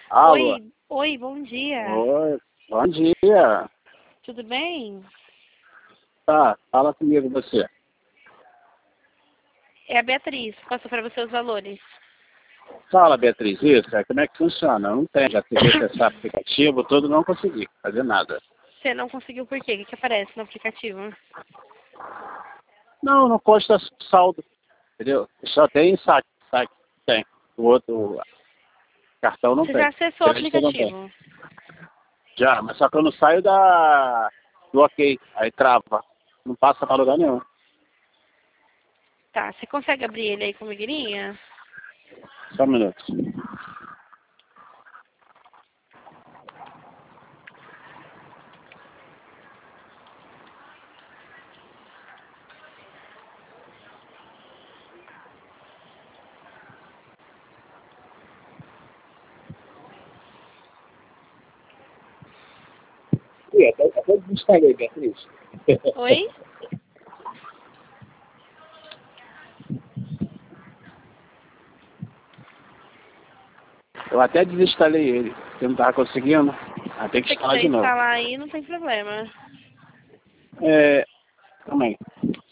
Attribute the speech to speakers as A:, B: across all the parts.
A: Alô?
B: Oi, bom dia.
A: Oi, bom dia.
B: Tudo bem?
A: Tá, fala comigo você.
B: É a Beatriz, passou para você os valores.
A: Fala, Beatriz, isso, como é que funciona? Eu não tenho, já tentei acessar aplicativo, todo não consegui fazer nada.
B: Você não conseguiu por quê? O que aparece no aplicativo?
A: Não consta saldo, entendeu? Só tem saque, tem. O outro cartão não
B: Você
A: tem.
B: já acessou o
A: Crédito não tem.
B: aplicativo?
A: Já, mas só que eu não saio do ok, aí trava. Não passa para lugar nenhum.
B: Tá, você consegue abrir ele aí com migurinha?
A: Só um minuto. Acabou de instalar, Beatriz.
B: Oi?
A: Eu até desinstalei ele, porque eu não estava conseguindo. Aí tem que
B: Se você
A: instalar
B: quiser
A: de novo.
B: instalar aí, não tem problema.
A: Calma aí.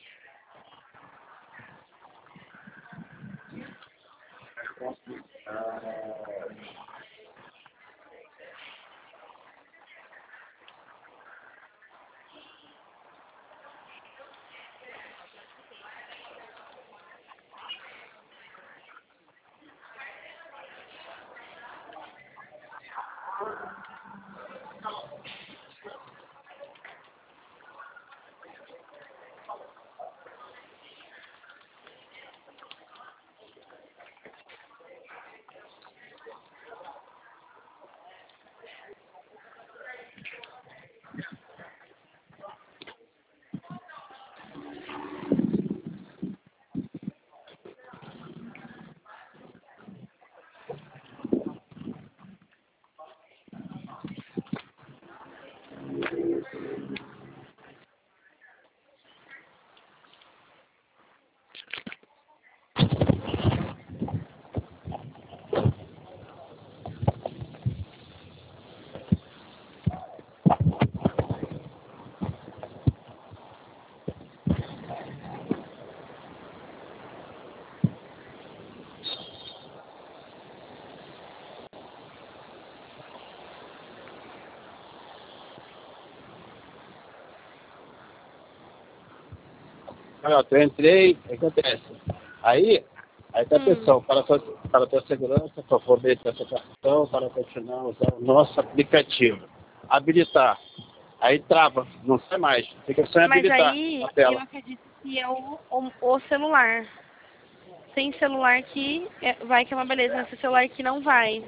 A: Olha, eu entrei, o que acontece? Aí tá a atenção, para a tua segurança, por favor, deixe essa cartão para continuar usando o nosso aplicativo. Habilitar. Aí trava, não sai mais. Fica sem
B: Mas
A: habilitar
B: aí,
A: na
B: eu
A: tela.
B: acredito que é o celular. Tem celular que vai que é uma beleza, mas tem celular que não vai.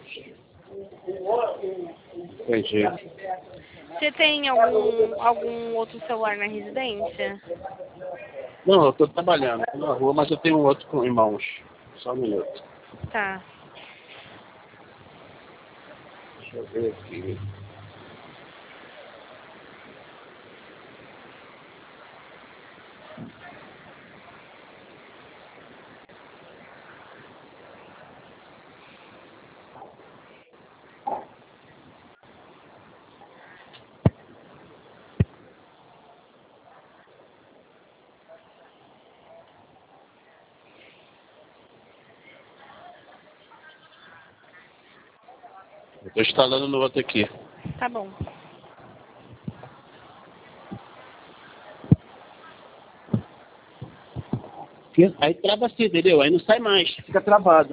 A: Entendi.
B: Você tem algum outro celular na residência?
A: Não, eu estou trabalhando, tô na rua, mas eu tenho um outro com em mãos. Só um minuto.
B: Tá.
A: Deixa eu ver aqui. Estou instalando no outro aqui.
B: Tá bom.
A: Aí trava assim, entendeu? Aí não sai mais, fica travado.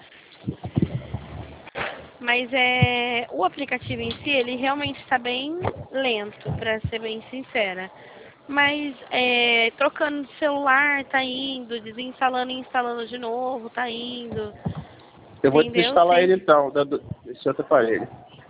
B: Mas o aplicativo em si, ele realmente está bem lento, para ser bem sincera. Mas trocando de celular, tá indo, desinstalando e instalando de novo, tá indo.
A: Eu vou
B: Entendeu?
A: desinstalar ele então, desse outro aparelho.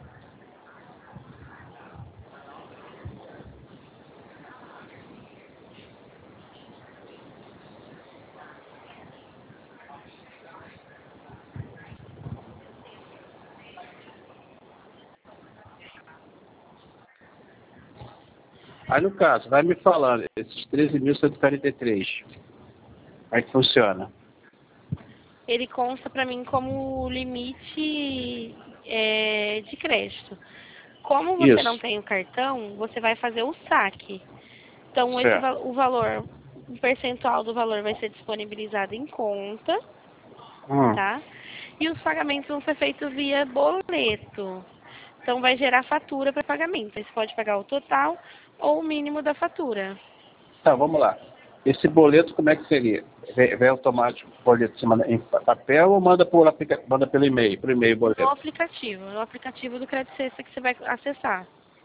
A: Aí no caso, vai me falando, esses 13.143, como é que funciona?
B: Ele consta para mim como limite de crédito. Como você
A: Isso.
B: não tem o cartão, você vai fazer o saque. Então,
A: Certo.
B: o valor, o percentual do valor vai ser disponibilizado em conta,
A: Hum.
B: tá? E os pagamentos vão ser feitos via boleto. Então, vai gerar fatura para pagamento. Aí você pode pagar o total ou o mínimo da fatura.
A: Tá, vamos lá. Esse boleto, como é que seria? Vem automático o boleto, você manda em papel ou manda pelo e-mail? Por e-mail o boleto.
B: No aplicativo do Credit Sexta que você vai acessar.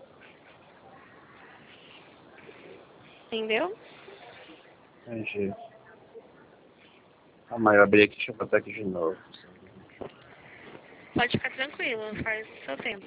B: Entendeu?
A: Entendi. Calma aí, eu abri aqui, deixa eu botar aqui de novo.
B: Pode ficar tranquilo, faz o seu tempo.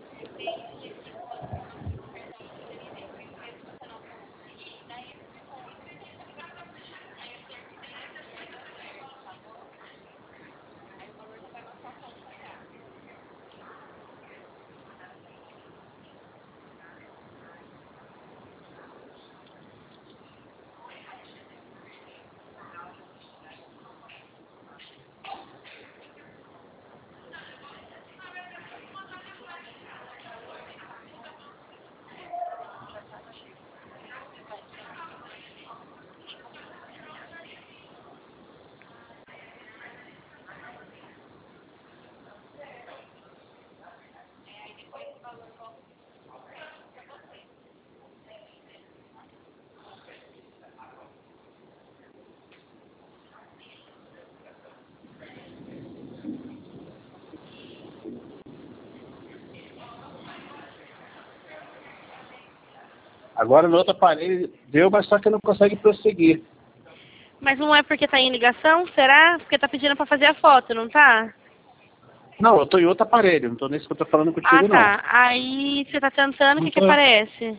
A: Agora no outro aparelho deu, mas só que não consegue prosseguir.
B: Mas não é porque tá em ligação? Será? Porque tá pedindo pra fazer a foto, não tá?
A: Não, eu tô em outro aparelho, não tô nesse que eu tô falando
B: Ah,
A: contigo, não.
B: tá. Aí você tá tentando, o
A: Não
B: que que
A: tô.
B: aparece?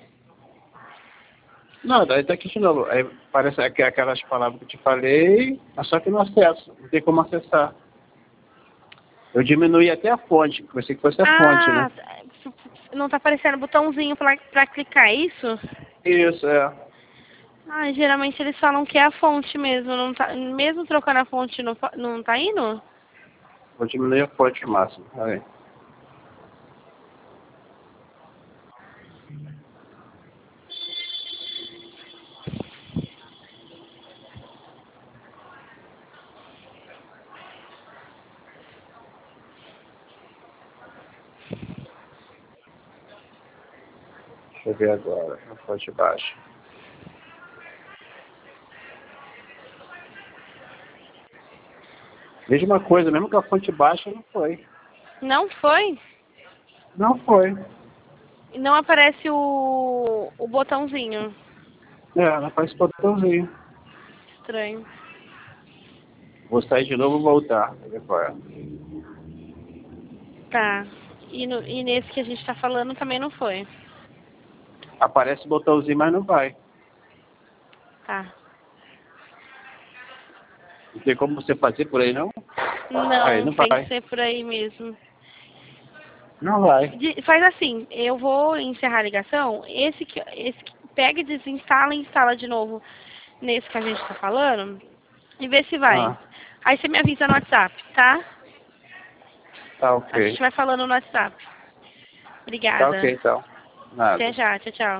A: Não, daí tá aqui de novo. Aí parece aquelas palavras que eu te falei, mas só que não acesso, não tem como acessar. Eu diminuí até a fonte, pensei que fosse a fonte, né?
B: Ah, não tá aparecendo botãozinho pra clicar, é isso?
A: Isso, é.
B: Ah, geralmente eles falam que é a fonte mesmo, não tá, mesmo trocando a fonte não tá indo?
A: Vou diminuir a fonte máximo. Aí. Deixa eu ver agora, a fonte baixa. Mesma coisa, mesmo que a fonte baixa, não foi.
B: Não foi?
A: Não foi.
B: E não aparece o botãozinho.
A: É, ela faz botãozinho.
B: Estranho.
A: Vou sair de novo e voltar. Deixa eu ver qual é.
B: Tá. E nesse que a gente tá falando também não foi.
A: Aparece o botãozinho, mas não vai.
B: Tá.
A: Não tem como você fazer por aí, não? Aí,
B: Não,
A: não
B: tem que
A: vai.
B: ser por aí mesmo.
A: Não vai.
B: Faz assim, eu vou encerrar a ligação, pega e desinstala e instala de novo nesse que a gente tá falando e vê se vai.
A: Ah,
B: Aí você me avisa no WhatsApp, tá?
A: tá
B: A gente
A: ok.
B: vai falando no WhatsApp.
A: Tá ok,
B: Obrigada.
A: então. Nada.
B: Até já, tchau, tchau.